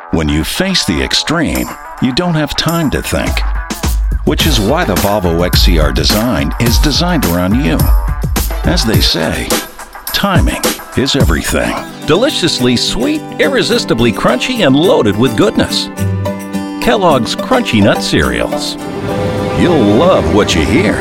When you face the extreme, you don't have time to think. Which is why the Volvo XCR design is designed around you. As they say, timing is everything. Deliciously sweet, irresistibly crunchy, and loaded with goodness. Kellogg's Crunchy Nut Cereals. You'll love what you hear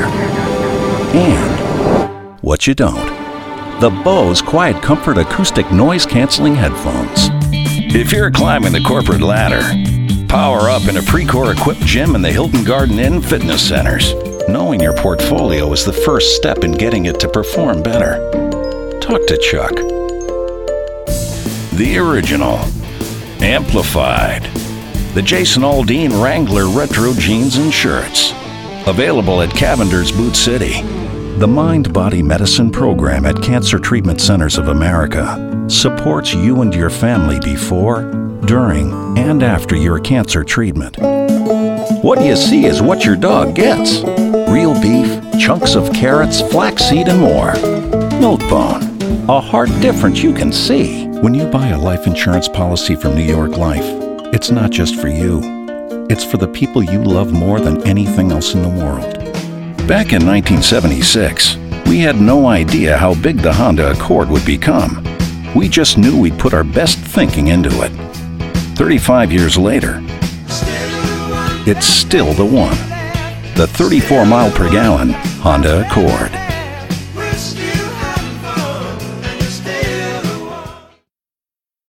and what you don't. The Bose Quiet Comfort Acoustic Noise Canceling Headphones. If you're climbing the corporate ladder, power up in a Precor equipped gym in the Hilton Garden Inn Fitness Centers. Knowing your portfolio is the first step in getting it to perform better. Talk to Chuck. The original. Amplified. The Jason Aldean Wrangler Retro Jeans and Shirts. Available at Cavender's Boot City. The Mind-Body Medicine Program at Cancer Treatment Centers of America supports you and your family before, during, and after your cancer treatment. What you see is what your dog gets. Real beef, chunks of carrots, flaxseed, and more. Milkbone, a hard difference you can see. When you buy a life insurance policy from New York Life, it's not just for you. It's for the people you love more than anything else in the world. Back in 1976, we had no idea how big the Honda Accord would become. We just knew we'd put our best thinking into it. 35 years later, it's still the one. The 34 mile per gallon Honda Accord.